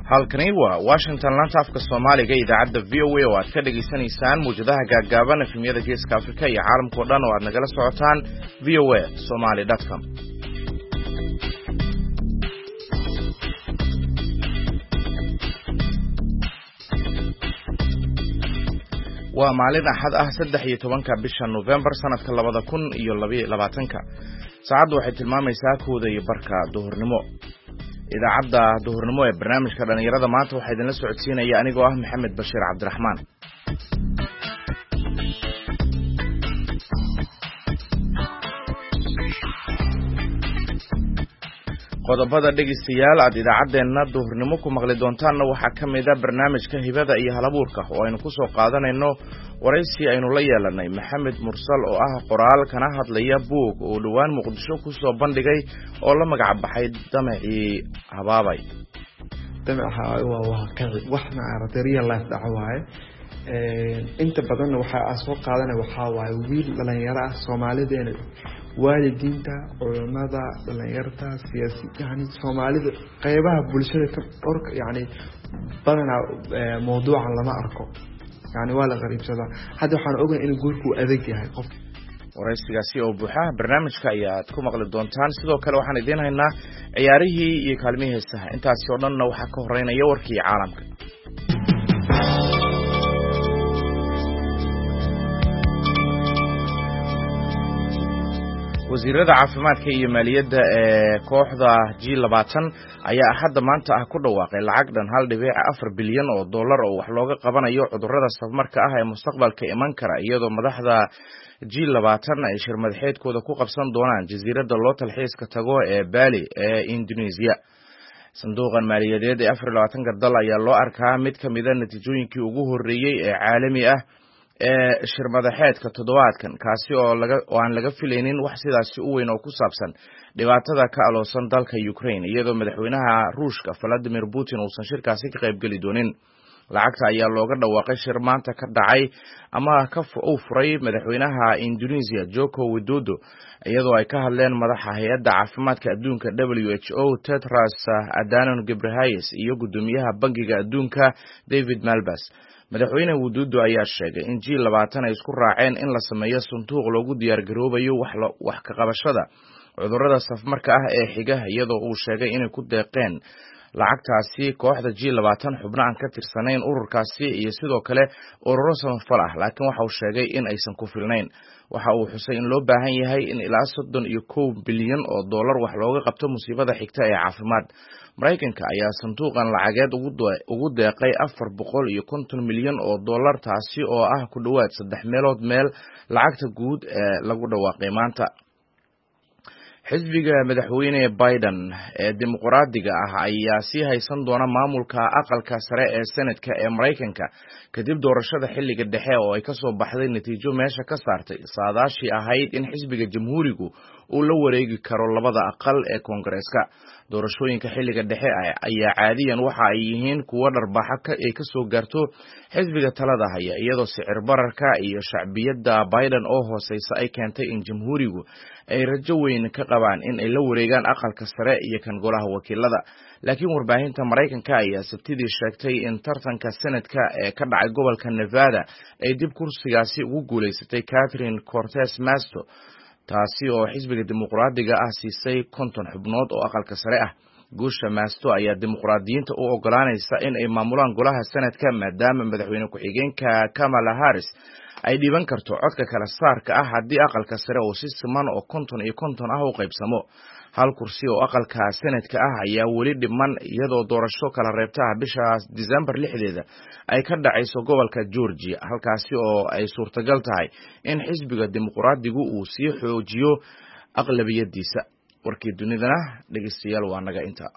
halkani waa Washington laanta afka Soomaaliga idaacadda VOA oo aad ka dhageysanaysaan muujadaha gaagaaban efemyada Geeska Afrika iyo caalamka oo dhan oo aad nagala socotaan voasomali.com. waa maalin axad ah 13 bisha November sanadka 2022 saacadu waxay tilmaamaysaa 1:00 duhurnimo. idaacadda duhurnimo ee barnaamijka dhalinyarada maanta waxaa idinla socodsiinaya anigoo ah Maxamed Bashiir Cabdiraxmaan. qodobada dhegeystayaal aad idaacadeena duhurnimo ku maqli doontaanna waxaa ka mid ah barnaamijka hibada iyo halabuurka oo aynu ku soo qaadanayno waraysi aynu la yeelanay Maxamed Mursal oo ah qoraal kana hadlaya buug oo dhawaan Muqdisho ku soo bandhigay oo la magac baxay Damacii Habaabay. Damaca waa ka wax ma aragtay real life dhacay inta badan waxa soo qaadanay waxa waaye wiil dhalinyaro ah Soomaaliyeed waalidiinta culimada dhalinyarta siyaasiyiin Soomaalida qaybaha bulshada ka orka yani badana mowduucan lama arko yani waa la qariibsada hadda waxaan ogahay in guurku adag yahay qof waraysigaasi oo buuxa barnaamijka ayaad ku maqli doontaan sidoo kale waxaan idin haynaa ciyaarihii iyo kaalmihii heesaha intaas oo dhanna waxa ka horeynaya warkii caalamka. wasiirada caafimaadka iyo maaliyadda ee kooxda G20 ayaa hadda maanta ku dhawaaqay lacag dhan 1.4 bilyan oo dollar oo wax looga qabanayo cudurrada safmarka ah ee mustaqbalka iman kara iyadoo madaxda G20 ay shirmadaxeedkooda ku qabsan doonaan jasiiradda loo talxiiska tago ee Bali ee Indonesia. sanduuqan maaliyadeed ee 24 dal ayaa loo arkaa mid ka mid ah natiijooyinkii ugu horeeyay ee caalami ah ee shirmadaxeedka toddobaadkan kaasi oo aan laga filaynin wax sidaas u weyn oo ku saabsan dhibaatada ka aloosan dalka Ukraine iyadoo madaxweynaha Ruushka Vladimir Putin uusan shirkaasi ka qayb gali doonin. lacagta ayaa looga dhawaaqay shir maanta ka dhacay ama ka furay madaxweynaha Indonesia Joko Widodo iyadoo ay ka hadleen madaxa hay'adda caafimaadka adduunka WHO Tedros Adhanom Ghebreyesus iyo gudoomiyaha bangiga adduunka David Malpass. madaxweyne Widodo ayaa sheegay in G20 ay isku raaceen in la sameeyo sanduuq loogu diyaar garoobayo wax ka qabashada cudurrada safmarka ah ee xiga iyadoo uu sheegay inay ku deeqeen lacagtaasi kooxda G20 xubno aan ka tirsanayn ururkaasi iyo sidoo kale ururo samafal ah laakiin waxa uu sheegay in aysan ku filnayn. waxa uu xusay in loo baahan yahay in ilaa 31 bilyan oo dollar wax looga qabto musiibada xigta ee caafimaad. Mareykanka ayaa sanduuqan lacageed ugu deeqay 450 milyan oo dollar taasi oo ah ku dhawaad 3 meelood meel lacagta guud ee lagu dhawaaqay maanta. xisbiga madaxweyne Biden ee dimuqraadiga ah ayaa sii haysan doona maamulka aqalka sare ee Senate-ka ee Mareykanka kadib doorashada xilliga dhexe oo ay ka soo baxday natiijo meesha ka saartay saadaashii ahayd in xisbiga jamhuurigu uu la wareegi karo labada aqal ee Koongareeska. doorashooyinka xilliga dhexe ayaa caadiyan waxa ay yihiin kuwa dharbaxa ay ka soo gaarto xisbiga talada haya iyadoo sicir bararka iyo shacbiyadda Biden oo hooseysa ay keentay in jamhuurigu ay rajo weyn ka qabaan in ay la wareegaan aqalka sare iyo kan golaha wakiilada. laakiin warbaahinta Mareykanka ayaa sabtidii sheegtay in tartanka Senate-ka ee ka dhacay gobolka Nevada ay dib kursigaasi ugu guuleysatay Catherine Cortez Masto taasi oo xisbiga dimuqraadiga ah siisay 50 xubnood oo aqalka sare ah. guusha Masto ayaa dimuqraadiyiinta u ogolaanaysa in ay maamulaan golaha Senate-ka maadaama madaxweyne ku-xigeenka Kamala Harris ay dhiban karto codka kala saarka ah haddii aqalka sare oo si siman oo 50 iyo 50 ah u qaybsamo. hal kursi oo aqalka Senate-ka ah ayaa weli dhiman iyadoo doorasho kala reebta bisha December 6 ay ka dhacayso gobolka Georgia halkaasi oo ay suurtagal tahay in xisbiga dimuqraadigu uu sii xoojiyo aqlabiyadiisa. warkii dunidana dhageystayaal waa naga inta.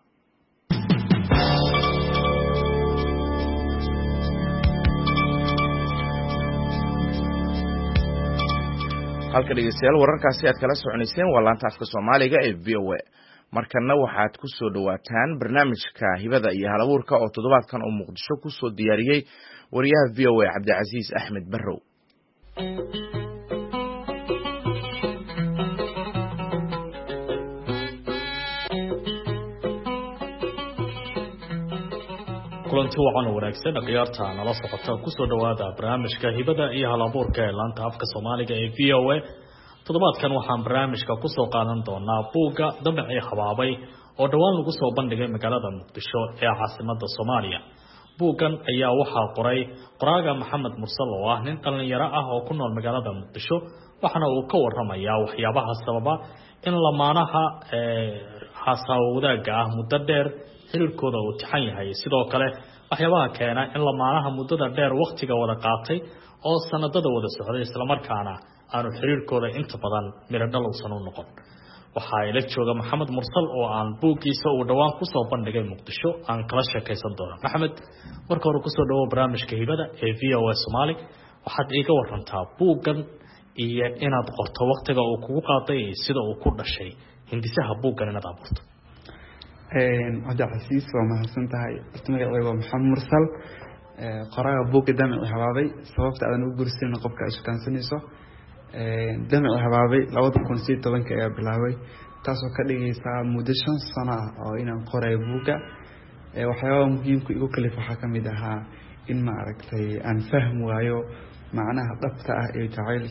halka dhageystayaal wararkaasi aad kala soconayseen waa laanta afka Soomaaliga ee VOA. markana waxaad ku soo dhawaataan barnaamijka hibada iyo halabuurka oo toddobaadkan oo Muqdisho ku soo diyaariyay wariyaha VOA Cabdicaziis Axmed Barrow. kulanti wacan wanaagsan qiyaarta nala socota ku soo dhawaada barnaamijka hibada iyo halabuurka ee laanta afka Soomaaliga ee VOA toddobaadkan waxaan barnaamijka ku soo qaadan doonaa buugga Damacii Habaabay oo dhawaan lagu soo bandhigay magaalada Muqdisho ee caasimadda Soomaaliya buuggan ayaa waxaa qoray qoraaga Maxamed Mursal oo ah nin dhalinyaro ah oo ku nool magaalada Muqdisho waxaana uu ka warramayaa waxyaabaha sababa in lamaanaha xasaawadaga ah muddo dheer xiriirkooda uu taxan yahay sidoo kale waxyaabaha keena in lamaanaha muddada dheer waqtiga wada qaatay oo sanadada wada socday isla markaana aanu xiriirkooda inta badan miradhal uusan u noqon waxaa ila jooga Maxamed Mursal oo aan buuggiisa uu dhawaan ku soo bandhigay Muqdisho aan kala sheekaysan doono Maxamed marka hore ku soo dhawo barnaamijka hibada ee VOA Somali waxaad iiga warantaa buuggan iyo inaad qorto waqtiga uu kugu qaaday sida uu ku dhashay hindisaha buuggan inaad abuurto عبد العزيز وما حسنتها اسمي أيوة محمد مرسل قرأ بوك دمع حبابي سببت أنا أقول سنة قبل إيش كان سنيسه دمع حبابي لو تكون سيد طبعا كأب الهوي تاسو كده سا مدشن صنع أو إن قرأ بوك وحياة مهم كيقول كلف حكم إذا إن ما أركتي أن فهم وياه معناها ضبط تعيلك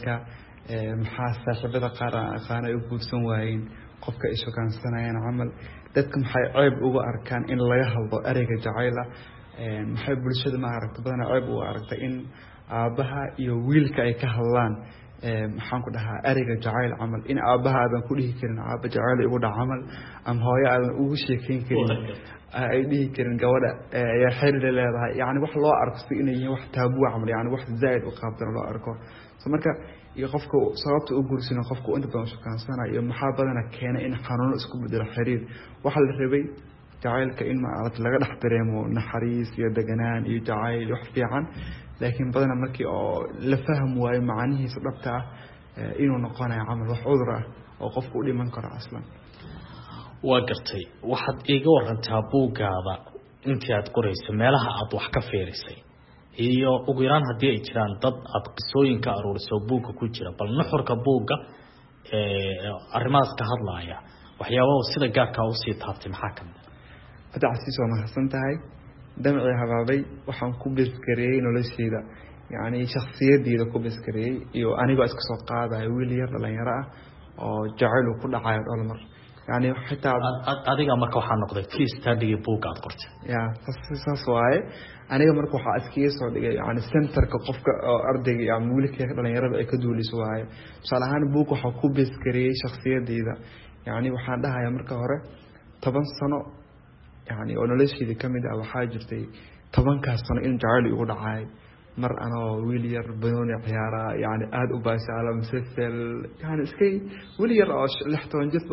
محاسة شبه قارا يقول سوين قفك إيش كان سنة عمل dadka maxay ceeb uga arkaan in laga hadlo ereyga jacayl maxay bulshada ma aragto badan ceeb uga aragtay in aabaha iyo wiilka ay ka hadlaan maxaan ku dhahaa ereyga jacayl amal in aabaha aadan ku dhihi karin aaba jacayl igu dhac amal ama hooyo aadan ugu sheekeyn karin ay dhihi karin gabadha ay xiriir leedahay yani wax loo arko inay wax taabu amal yani wax zaid u qaabdan loo arko marka iyo qofka sababta uu guursan qofku inta badan shaqaansana iyo maxaa badana keenay in xanuun isku bedelo xiriir waxa la rabay jacaylka in ma aad laga dhax dareemo naxariis iyo deganaan iyo jacayl wax fiican laakiin badana markii oo la fahmo way macanihiisa dhabta ah inuu noqonayo amal wax cudur ah oo qofku u dhiman karo aslan waa gartay waxaad iiga warantaa buuggaada intii aad qorayso meelaha aad wax ka fiirisay iyo ugu yaraan hadii ay jiraan dad aad qisooyinka aruuriso buugga ku jira bal nuxurka buugga arrimahaas ka hadlaaya waxyaabaha sida gaarka u sii taabtay maxaa ka mid ah Cabdi waa mahadsantahay damacii habaabay waxaan ku biskareeyay noloshayda yani shakhsiyadeeda ku biskareeyay iyo aniga iska soo qaaday wiil yar dhalinyaro ah oo jacayl ku dhacayo dhalmar يعني حتى adiga marka waxa noqday case study buugga aad qortay ya saas waaye aniga marka waxa askiyay soo dhigay yani centerka qofka ardayga ama wiilka dhalinyarada ay ka duuliso waaye salahan buug waxa ku biskareeyay shakhsiyadeeda yani waxaan dhahayaa marka hore 10 sano yani oo noloshayda kamid ah waxa jirtay 10 ka sano in jacayl igu dhacay mar ana wiil yar banooni ciyaara yani aad u baashaala مسلسل yani iskay wiil yar oo 16 jir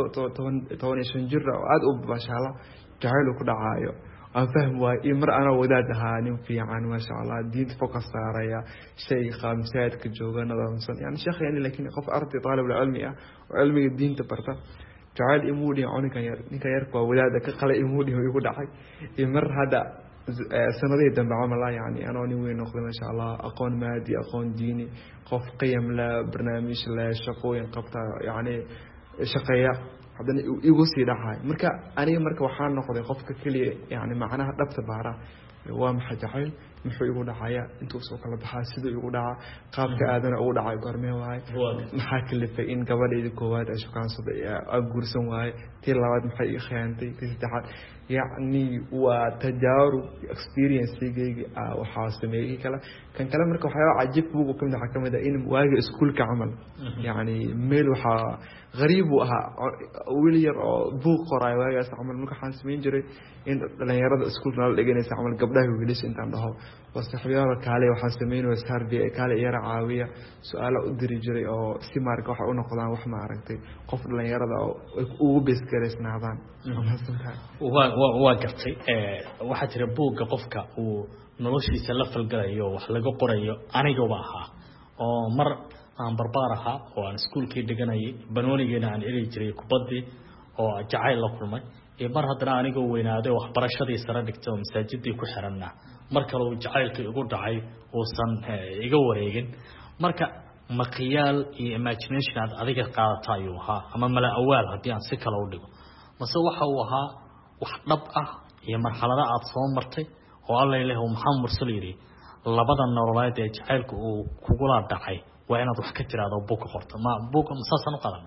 15 jir oo aad u baashaala jacayl ku dhacayo aan fahmo way mar ana wadaad ahaa nin fiican ma sha Allah diinta focus saaraya shay khamsaad ka jooga nadaamsan yani sheekh yani laakiin qof arday talib cilmi ah oo cilmiga diinta barta jacayl imuudi ninka yar waa wadaad ka qala imuudi igu dhacay mar hada سنادي دم بعمل يعني أنا وين نقول ما شاء الله أقون مادي أقون ديني قف قيم لا برنامج لا شقوين قبطة يعني شقية هذا يقصي ده هاي مركا أنا مركا وحنا نقول قف كلي يعني معناها ربط بعرا وام حجحيل محو يقول حياة أنتوا سوق الله بحاسد يقول قابك آذنا أقول عاي قرمي واي محاكل في إن قبل يدكوات أشوف كان صدق أقول سواي تلاوات محي خيانتي تستحق يعني وتجارب experience تيجي وحاسمي كلا كان كلام مركب حياة عجيب بوق وكم ده حكم ده إن واجه سكول كعمل يعني ميل وحا غريب وها ويلير بوق قراي واجه عمل مركب حاسمين جري إن لين يرد سكول نال لقينا عمل قبله ويليش أنت عنده واستحيار كالي وحاسمين وسهر بي كالي يرى عاوية سؤال أدري جري أو سمارك وح أنا قلنا وح ما عرفتي قفل لين يرد أو بس كريس نعبان waa gartay waxa jira buugga qofka uu noloshiisa la falgalayo wax laga qorayo aniga waa oo mar aan barbaar ahaa oo aan iskuulkii dhiganayay banoonigeena aan eri jiray kubadii oo jacayl la kulmay mar haddana aniga weynaaday waxbarashadii sare dhigtay oo masaajidii ku xiranna mar kale uu jacaylka igu dhacay oo san iga wareegin marka maqiyaal iyo imagination aad adiga qaadatayo ama mala awaal hadii aan si kale u dhigo mase waxa uu ahaa wax dhab ah iyo marxalada aad soo martay oo alla ilaahu maxamed mursal yiri labada nololeed ee jacaylku uu kugula dhacay waa inaad wax ka tiraado buug ka qorto ma buug masaasan u qadan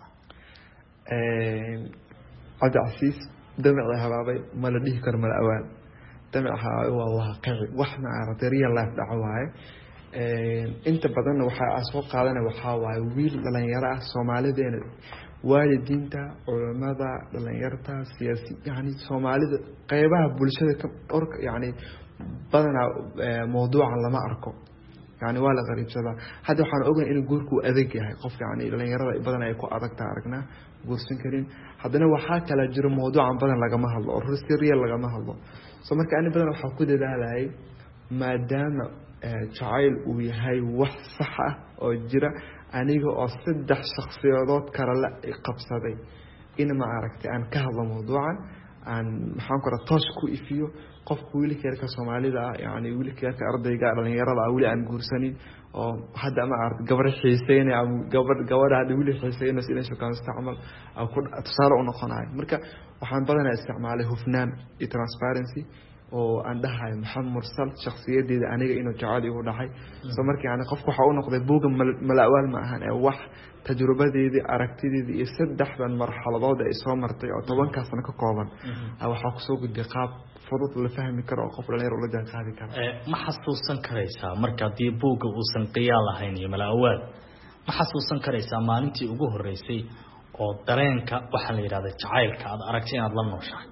cabdicasiis damac habaabay ma la dhihi karo mal awaan damac habaabay waa waaqici wax ma aragtay real life dhaco waaye inta badan waxa soo qaadanay waxa waaye wiil dhalinyaro ah Soomaalideena waalidiinta culimada dhalinyarta siyaasi yani Soomaalida qaybaha bulshada ka orka yani badana mowduucan lama arko yani waa la qariibsada hadda waxaan ogahay in guurku adag yahay qof yani dhalinyarada badan ay ku adagta aragnaa guursan karin haddana waxa kala jiro mowduucan badan laga ma hadlo oo real laga ma hadlo soo marka ani badan waxa ku dadaalay maadaama jacayl uu yahay wax sax ah oo jira aniga oo saddex shakhsiyadood kala la qabsaday in ma aragtay aan ka hadlo mowduucan aan maxaan ku raatos ku ifiyo qofku wiilka Soomaalida ah yani wiilka ardayga dhalinyarada ah wali aan guursanin oo hadda ma aragtay gabar xiiseynay ama gabadha wali xiiseynay inay shaqaan isticmaal oo ku tasaaro u noqonay marka waxaan badanaa isticmaalay hufnaan iyo transparency oo aan dhahay maxamed mursal shakhsiyadeeda aniga inuu jacayl igu dhaxay soo markii aan qofku waxa uu noqday buuga malaawal ma ahan ee wax tajrubadeedii aragtideedii iyo saddexdan marxaladood ay soo martay oo 10 sano ka kooban waxa ku soo gudbay qaab fudud la fahmi karo oo qof dhalinyaro la jaan qaadi karo ma xasuusan karaysaa marka dii buuga uu san qiyaal lahayn iyo malaawal ma xasuusan karaysaa maalintii ugu horeysay oo dareenka waxa la yiraahdo jacaylka aad aragtay inaad la nooshahay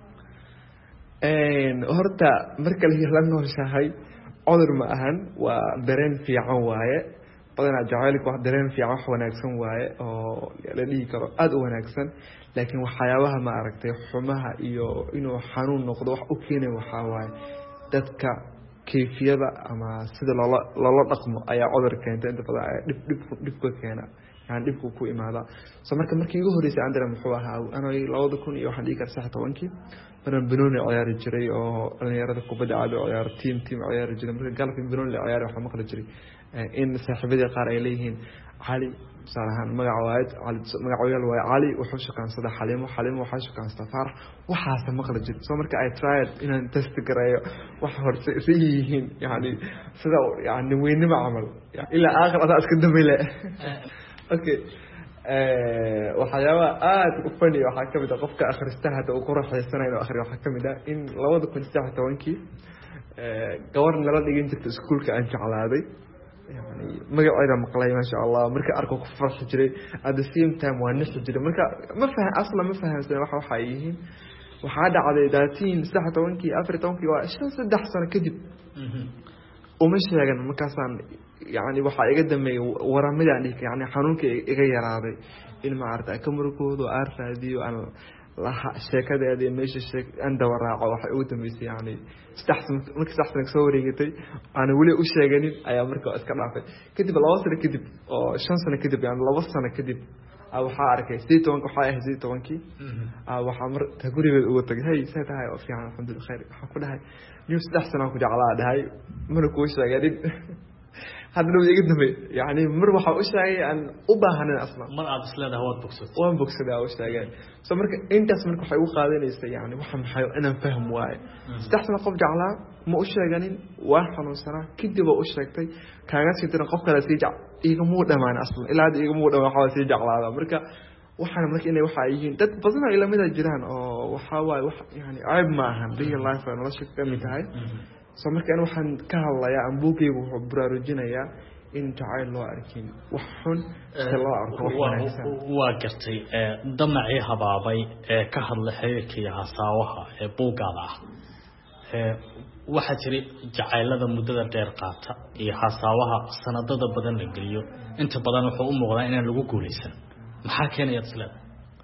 horta marka la nooshahay cudur ma ahan waa dareen fiican waaye badanaa jacaylku wax dareen fiican wax wanaagsan waaye oo la dhihi karo aad u wanaagsan laakiin waxyaabaha ma aragtay xumaha iyo inuu xanuun noqdo wax u keenay waxa waaye dadka kayfiyada ama sida loola dhaqmo ayaa cudur keenta inta badan dib ka keena yani dibku ku imaada soo markii ugu horeysay aan dareemo wuxuu ahaa anay 2000 iyo waxaan dhigi karaa 16 maraan banooni ciyaari jiray oo dhalinyarada kubadda cad oo ciyaar team ciyaari jiray marka galabkii banooni la ciyaari waxa maqli jiray in saaxiibadii qaar ay leeyihiin cali salahan magacaawad cali wuxuu shaqaansadaa xalimo waxa shaqaansadaa farax waxaas maqli jiray soo marka ay tried inaan test gareeyo wax horse yihiin yani sida yani weynima amal ila aakhir aad iska dambeeyay okay waxyaaba aad u fani waxa kamid ah qofka akhristaha hada uu ku raaxaysanayo akhri waxa kamid ah in 2019 gawar nala dhigin jirtay iskuulka aan jeclaaday yani magaceeda maqlay ma sha Allah marka arko ku farxi jiray at the same time waa nixi jiray marka ma fahamsan waxa ay yihiin waxa dhacday 19 14 waa 3 sano kadib uma sheegan markaasaan yani waxa iga damay waramadaan yani xanuunka iga yaraaday in ma aragtay kamarkoodu arfaadiyo aan la sheekadeeda meesha sheek anda waraaco waxa ugu dambeysay yani markii soo wareegtay aan wali u sheeganin ayaa markaa iska dhaafay kadib 2 sano kadib oo 5 sano kadib yani 2 sano kadib waxa arkay 18 waxa ahayd 18 waxa mar gurigeeda ugu tagay hay saatahay oo fiican alxamdulillah khayr waxa ku dhahay niyo 3 sano ku jeclaa dhahay mana ku sheeganin hadda iga damay yani mar waxa u sheegay aan u baahanin aslan mar aad isleedahay waad bogsatay waan bogsadaa oo sheegay soo marka intaas marka waxay u qaadanaysaa yani waxa maxay inaan fahmo waaye 3 sano qof jeclaa ma u sheeganin waa xanuunsanaa kadib oo u sheegtay kaaga sii diran qof kale sii iga muu dhamaan aslan ilaa iga muu dhamaan waxa sii jeclaada marka waxaan marka inay waxa yihiin dad badan oo ila mid ah jiraan oo waxa waaye wax yani ayb ma ahan real life oo nolosha ka mid tahay soo markaan waxaan ka hadlayaa aan buugaygu wuxuu baraarujinayaa in jacayl loo arkin wax xun si loo arko wax wanaagsan waa gartay damacii habaabay ee ka hadla xiriirkii hasaawaha ee buugaada ah waxa jiri jacaylada muddada dheer qaata iyo hasaawaha sanadada badan la geliyo inta badan wuxuu u muuqdaa inaan lagu guuleysan maxaa keenaya islaada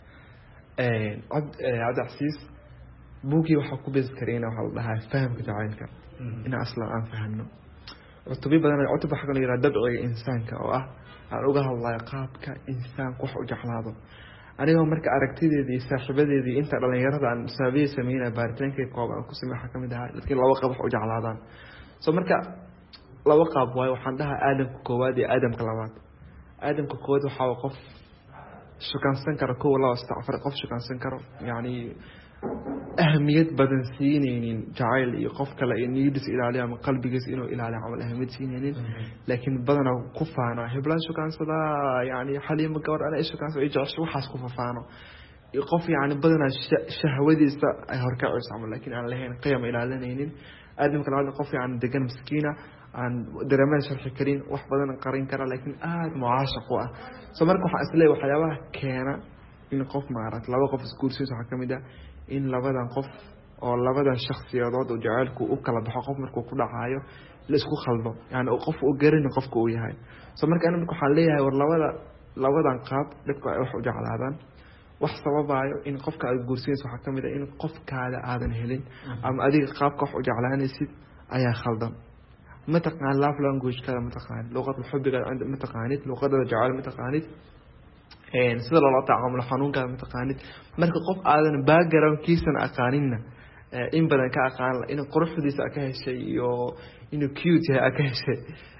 cabdicasiis buugii waxa ku bees karayna waxa la dhahaa fahamka jacaylka in aslan aan fahmno cutubyo badan waxa kale yiraahdo dabciga insaanka oo ah aan uga hadlayo qaabka insaanku wax u jeclaado aniga marka aragtideedii saaxiibadeedii inta dhalinyarada aan saabiyay sameeyay baaritaanka kooban ku sameeyay waxa kamid ah dadkii laba qaab wax u jeclaadaan soo marka laba qaab way waxaan dhahaa aadamka koowaad iyo aadamka labaad aadamka koowaad waxa qof shukaansan karo koow la istacfar qof shukaansan karo yani ahmiyad badan siinaynin jacayl iyo qof kale iyo niyadiisa ilaaliya ama qalbigiisa inuu ilaaliyo camal ahmiyad siinaynin laakiin badanaa ku faano heblaan shukaansada yani xaliima gabadh ana shukaansada jecesho waxaas ku faano qof yani badanaa shahwadiisa ay horkacayso camal laakiin aan lahayn qiyam ilaalinaynin aadamka labaad qof yani degan miskiina aan dareemada sharxi karin wax badan qarin kara laakiin aad mucaashaq u ah soo marka waxaa isleeyahay waxyaabaha keena in qof maaragtay laba qof isguursiis waxaa ka mid ah in labadan qof oo labadan shakhsiyadood oo jacaylku u kala baxo qof markuu ku dhacayo la isku khaldo yani qof uu garan qofka uu yahay soo marka aniga waxaan leeyahay war labadan qaab dadku ay wax u jeclaadaan wax sababayo in qofka aad guursiinayso waxaa ka mid ah in qofkaada aadan helin ama adiga qaabka wax u jeclaanaysid ayaa khaldan mataqaan love language kada mataqaan luqadda xubbiga mataqaanid luqadda jacayl mataqaanid sida loola tacaamulo xanuunkaada mataqaanid marka qof aadan backgroundkiisana aqaaninna in badan ka aqaan in quruxdiisa ka heshay iyo inuu cute yahay ka heshay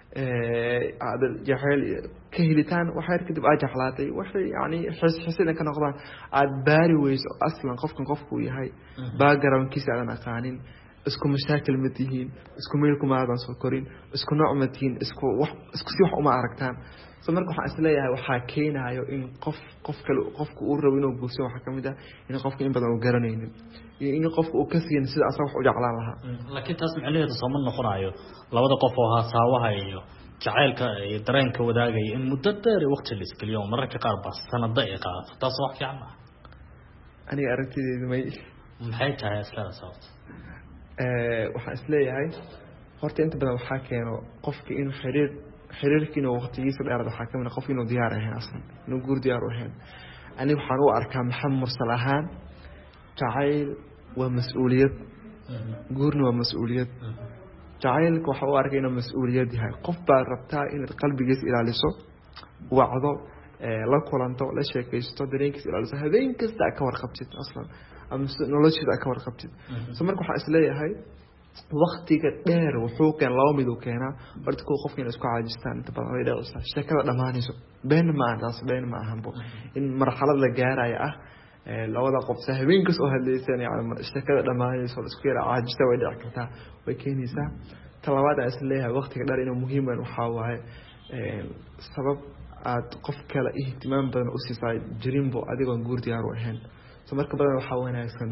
aad jacayl ka helitaan waxay kadib aad jeclaatay waxay yani xisina ka noqdaan aad baari weyso aslan qofku yahay backgroundkiisa aadan aqaanin isku mashaakil ma tihiin isku meel kuma aadan soo korin isku nooc ma tihiin isku si wax uma aragtaan soo marka waxaan isleeyahay waxaa keenayo in qof kale qofku uu rabo inuu guurso waxaa kamid ah in qofka in badan uu garanaynin iyo in qofka uu ka siin sida asaga wax u jeclaan lahaa laakiin taas macnaheedu soo ma noqonayo labada qof oo haasawaha iyo jacaylka iyo dareenka wadaagaya in muddo dheer waqti la iskaliyo mararka qaar ba sanado ay qaadato taas wax fiican ma aniga aragtidaydu maxay tahay aslada sababta waxaan isleeyahay horta inta badan waxaa keeno qofka inuu xiriirka inuu waqtigiisa dheeraad waxaa kamid qof inuu diyaar ahayn aslan inuu guur diyaar u ahayn aniga waxaan u arkaa maxamed mursal ahaan jacayl waa mas-uuliyad guurna waa mas-uuliyad jacaylka waxaa u arkay inuu mas-uuliyad yahay qof baad rabtaa inaad qalbigiisa ilaaliso wacdo la kulanto la sheekaysto dareenkiisa ilaaliso habeen kasta ka warqabtid aslan ama noloshiisa ka warqabtid soo marka waxaan isleeyahay waqtiga dheer wuxuu keen laba mid uu keenaa horta kuwa qofka inay isku caajistaan inta badan way dhacaysaa sheekada dhamaanayso been ma aha taas been ma ahanbo in marxalad la gaaraya ah labada qof habeenkaas oo hadlaysan yani sheekada dhamaanayso isku yara caajista way dhici kartaa way keenaysaa talabaad aan isleeyahay waqtiga dheer inuu muhiim ah waxaa waaye sabab aad qof kale ihtimaam badan u siisay jirinbo adigoon guur diyaar u ahayn soo marka badan waxaa wanaagsan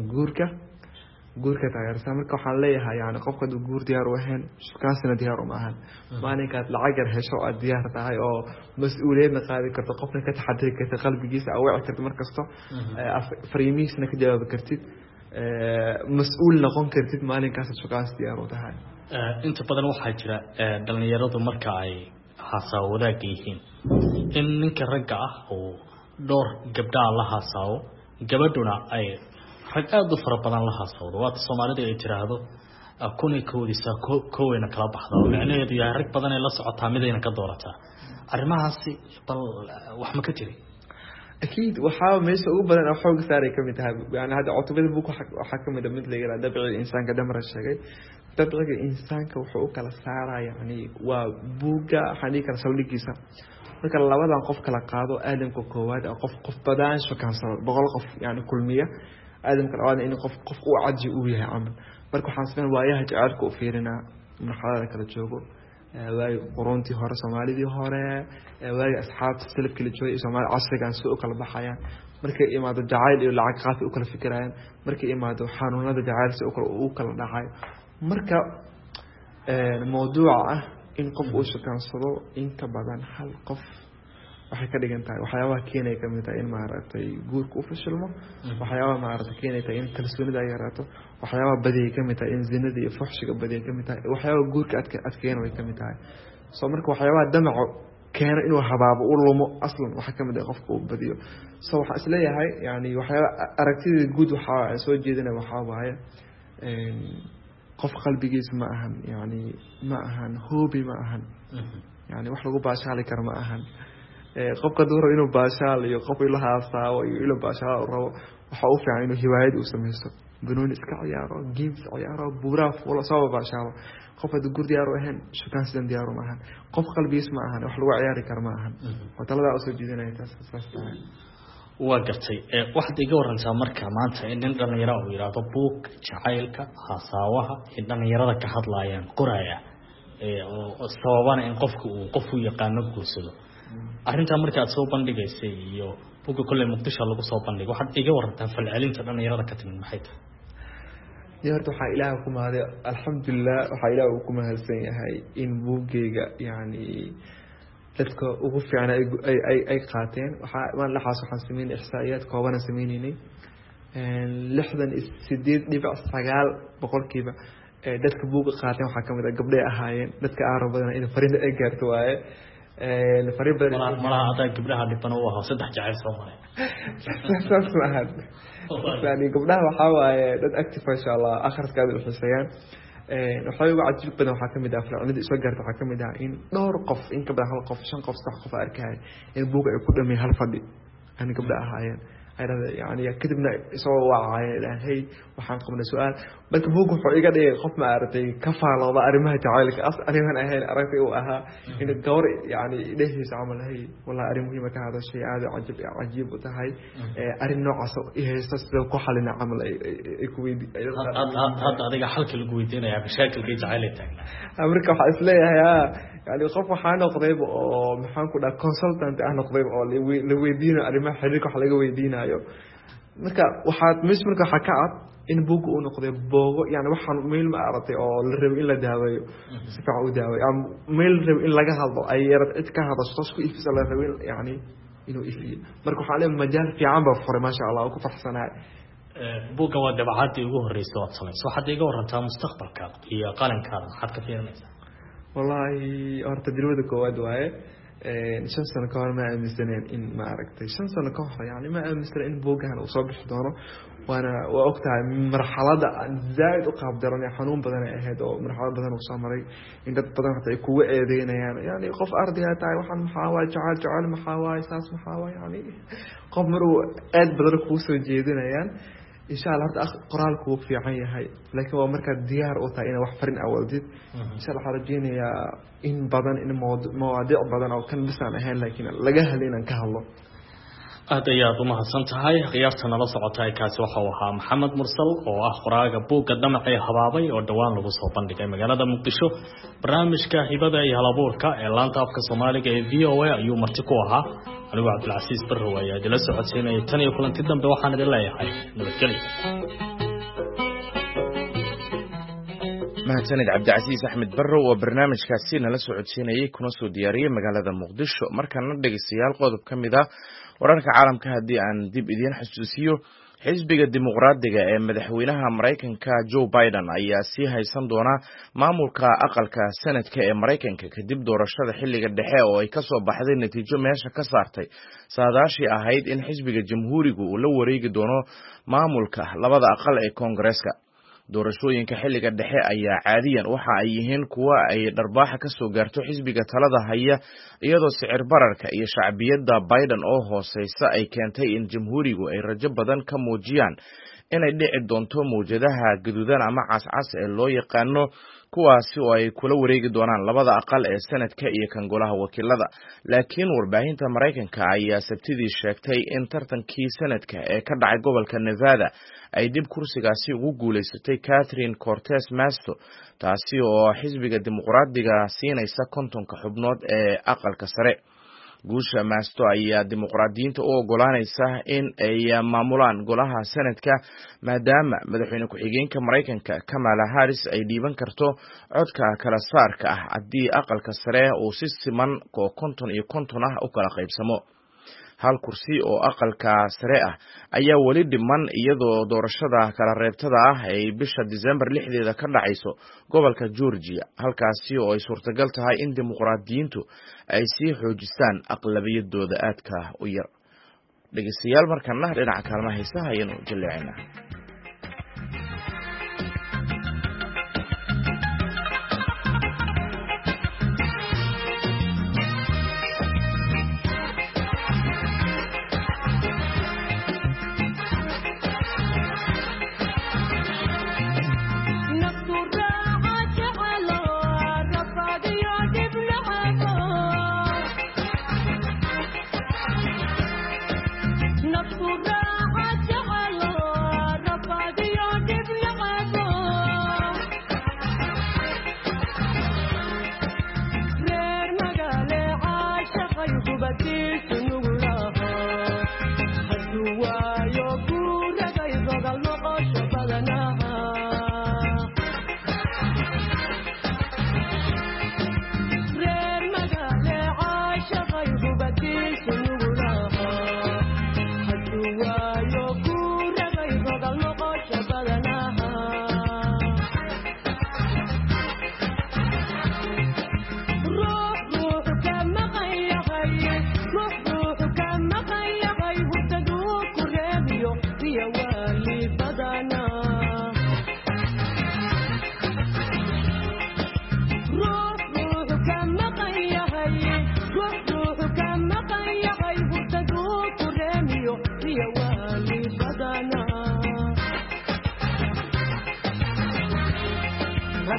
guurka taageersan marka waxaan leeyahay yani qofka hadduu guur diyaar u ahayn shukaasina diyaar uma ahan maalinkaad lacag yar hesho aad diyaar tahay oo mas-uuliyadna qaadi karto qofna ka taxadiri karta qalbigiisa aweeci karta markasto fariimihiisna ka jawaabi kartid mas-uul noqon kartid maalinkaas shukaas diyaar u tahay inta badan waxaa jira dhalinyaradu marka ay haasawo wadaagga yihiin in ninka ragga ah oo dhowr gabdhaa la haasaawo gabadhuna ay rag aad u fara badan la haasawdo waata Soomaalidu ay tiraahdo kunay koodisa koowayna kala baxda macnaheedu yahay rag badan ay la socotaa midayna ka doorataa arrimahaasi bal wax ma ka jiri أكيد وحاول ماشي أقول أنا حاول ساري كم يتهاب يعني هذا عطبة البوك وحكم ده مثل يلا دبع الإنسان كدمر الشيء دبع الإنسان كوحوك على سارة يعني وبوجا حنيك رسولي كيسا لكن الله وضع قف كلا قاضو آدم كوكواد أو قف بدان شو كان صار بقول قف يعني كل مية آدم كلا إنه قف وعدي وياه عمل بركو حاسبين وياه تعرفوا فيرنا من حالة كلا تشوفوا واي قرونتي هورا سومالي دي هورا واي أصحاب السلف كل شوي سومالي عصر كان سوق كلا بحيان مركي إما ده جعيل ولا عقات وكلا فكرين مركي إما ده حانونا ده جعيل سوق وكلا نحاي مركا الموضوع إن قف وش كان صلوا إن كبدان حل قف waxay ka dhigan tahay waxyaabaha keenay ka mid tahay in maaragtay guurku u fashilmo waxyaabaha maaragtay keenay tahay in kalsoonida ay yaraato waxyaabaha badiyay ka mid tahay in zinada iyo fuxshiga badiyay ka mid tahay waxyaabaha guurka adkeena way ka mid tahay soo marka waxyaabaha damaco keena inuu habaabo u lumo aslan waxa ka mid ah qofka uu badiyo soo waxa isleeyahay yani waxyaabaha aragtida guud waxa soo jeedinay waxa waaye qof qalbigiisa ma ahan yani ma ahan hoobi ma ahan yani wax lagu baashaali karo ma ahan qofka dooro inuu baashaal iyo qof ila haasaawo iyo ila baashaal rabo waxa uu fiican inuu hiwaayad u sameeyo banooni iska ciyaaro games ciyaaro buuraaf wala soo baashaalo qof hadu gurdi yaro ahaan shukaan sidan diyaaro ma ahan qof qalbigiis ma ahan wax lagu ciyaari karo ma ahan oo talada soo jeedinaya taas tahay وقرتي واحد يقول رنسا مركا مانتا إن عندنا يراو يراو بوك جعيلك هساوها إن يراو كحد لايان قرايا الصوابان إن قفوا يقانو قوسلو أرنتا مركا صوبان دقيسي يو بوك كل مقدشة لغو صوبان دقو واحد يقول رنسا فالعلم تدان يراو كتن محيط يارتو waxaa ilaahay ku mahadiyo alxamdulillah waxaa ilaahay ku mahadsan yahay in buugayga yani dadka ugu fiican ay qaateen waan la xasuusan sameeyay ihsaa'iyaad kooban sameeynay 68.9 boqolkiiba dadka buuga qaateen waxaa kamid ah gabdhaha ahaayeen dadka aaro badan in fariin ay gaarto waaye fariin badan malaha aday gabdhaha dhibana u ahaa saddex jacayl Soomaali saasmahad yani gabdhaha waxaa waaye dad active insha Allah akhriskaada u xiiseeyaan waxay ugu cajiib badan waxaa kamid ah farcimada soo gaarta waxaa kamid ah in dhowr qof in ka badan hal qof 5 qof 6 qof arkay in buuga ay ku dhamay hal fadhi aan gabdhaha ahaayeen يعني كتبنا سووا وعي هي وحنقبنا سؤال بس بوق حقيقة ده خف ما أرتي كفى الله أرمها تعالك أصلا أرمها أهل أرتي وأها إن الدور يعني ليش يسعمل هي والله أرمه ما كان هذا الشيء هذا عجيب وتهاي أرم نوع إيه يستسلم كحل نعمل إكويدي هذا حلك الكويدين يعني بشكل كي تعالتك أمريكا حاسلها يا يعني خف حنا قريب أو محن كنا consultant أنا قريب أو لويدينا أرمها حريك حلقة ويدينا marka waxaad mismarka xakaad in buug uu noqdo boogo yani waxaan meel ma aratay oo la rabo in la daaweeyo si fiican u daaweeyo am meel rabo in laga hadlo ay yarad cid ka hadasho isku ifisa la rabo yani inuu ifiyo marka waxaan leeyahay majaal fiican ba furay ma sha Allah ku farxsanaay buugga waa dabacaadii ugu horeysay oo sameeyay waxaad iga warantaa mustaqbalka iyo qalankaada waxaad ka fiirinaysaa wallahi horta dirwada koowaad waaye 5 sano ka hor ma aaminsaneen in ma aragtay 5 sano ka hor yani ma aaminsan in buugahan uu soo bixi doono waana waqtiga marxalada zaid u qaab daran xanuun badan ay ahayd oo marxalad badan uu soo maray in dad badan xataa ay kuwa eedeynayaan yani qof ardiga tahay waxaan maxaa jacayl maxaa saas maxaa yani qof maruu aad badan ku soo jeedinayaan إن شاء الله هذا قرالك وفي عيني لكن هو مركز ديار أوتا إن وحفرين أولديد إن شاء الله حرجيني يا إن بدن إن مواضيع بدن أو كان بس أنا هين لكن لجاه لينا كهالله هذا يا ضمها سنت هاي غيرتنا لصعتها كاسوحة وها محمد مرسل وأخراج بوك الدمع حبابي ودوان لبصو بندق مجال مقدشو برامج كهبة يهلبورك إعلان طابق الصومالي VOA يوم مرتقوها أنا عبد العزيز برهوية جلسة حسين الثانية كلن تدم بوحنا دلائي هاي نبتكلم mahadsanid cabdicasiis axmed barro oo barnaamijkaasina la socodsiinayay kuna soo diyaariyey magaalada muqdisho markaana dhegeystayaal qodob ka mid ah wararka caalamka haddii aan dib idiin xusuusiyo xisbiga dimuqraadiga ee madaxweynaha maraykanka Joe Biden ayaa sii haysan doona maamulka aqalka sanadka ee maraykanka kadib doorashada xilliga dhexe oo ay ka soo baxday natiijo meesha ka saartay saadaashii ahayd in xisbiga jamhuurigu uu la wareegi doono maamulka labada aqal ee Koongareeska doorashooyinka xilliga dhexe ayaa caadiyan waxa ay yihiin kuwa ay dharbaaxa ka soo gaarto xisbiga talada haya iyadoo sicir bararka iyo shacbiyadda Biden oo hooseysa ay keentay in jamhuurigu ay rajo badan ka muujiyaan inay dhici doonto mowjadaha gaduudan ama cascas ee loo yaqaano kuwaasi oo ay kula wareegi doonaan labada aqal ee sanadka iyo kan golaha wakiilada laakiin warbaahinta Mareykanka ayaa sabtidii sheegtay in tartankii sanadka ee ka dhacay gobolka Nevada ay dib kursigaasi ugu guuleysatay Catherine Cortez Masto taasi oo xisbiga dimuqraadiga siinaysa 50 xubnood ee aqalka sare guusha Masto ayaa dimuqraadiyiinta u ogolaanaysa in ay maamulaan golaha sanadka maadaama madaxweyne ku-xigeenka Mareykanka Kamala Harris ay dhiiban karto codka kala saarka ah haddii aqalka sare uu si siman oo 50 ah u kala qaybsamo hal kursi oo aqalka sare ah ayaa wali dhiman iyadoo doorashada kala reebtada ah ay bisha December 6 ka dhacayso gobolka Georgia halkaasi oo ay suurtagal tahay in dimuqraadiyiintu ay sii xoojistaan aqlabiyadooda aadka u yar dhageystayaal markana dhinaca kaalmaha heesaha ayaynu jaleecinaa Not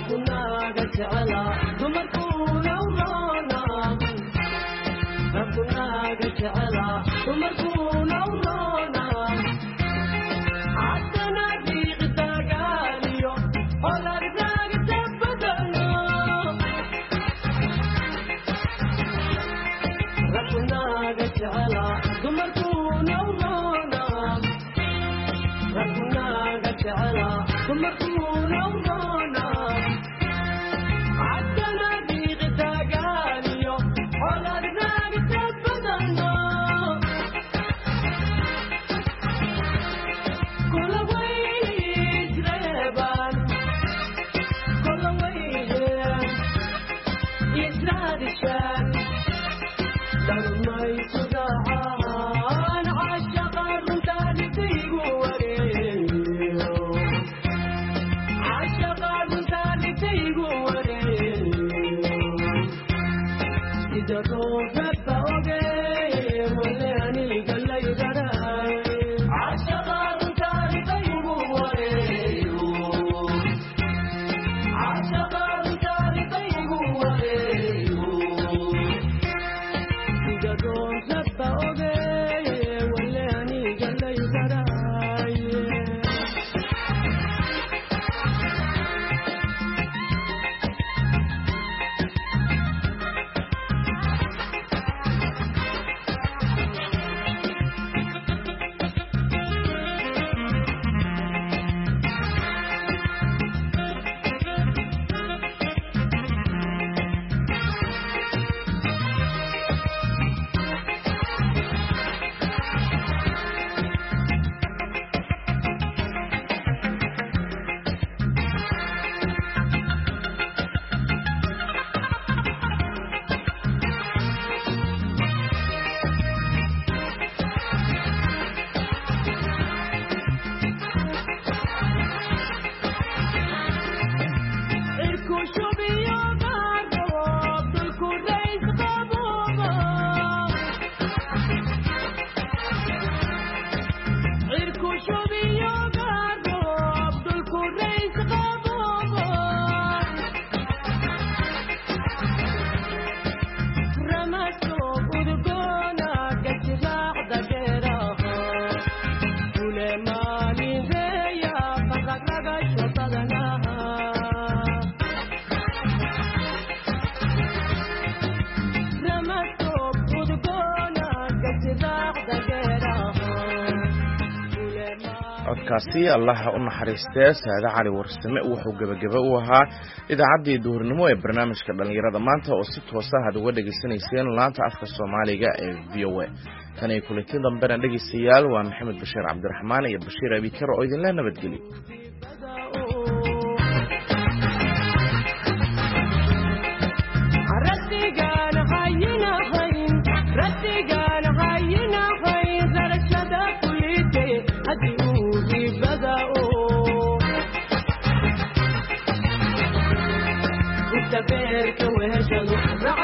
codkaasi allaha u naxariistee Saada Cali Warsame wuxuu gabagaba u ahaa idaacaddii duhurnimo ee barnaamijka dhalinyarada maanta oo si toos ah aad uga dhageysanayseen laanta afka Soomaaliga ee VOA tan ay kulantii dambena dhageystayaal waa Maxamed Bashiir Cabdiraxmaan iyo Bashiir Abikar oo idin la nabadgeliyo تبارك وهجلوا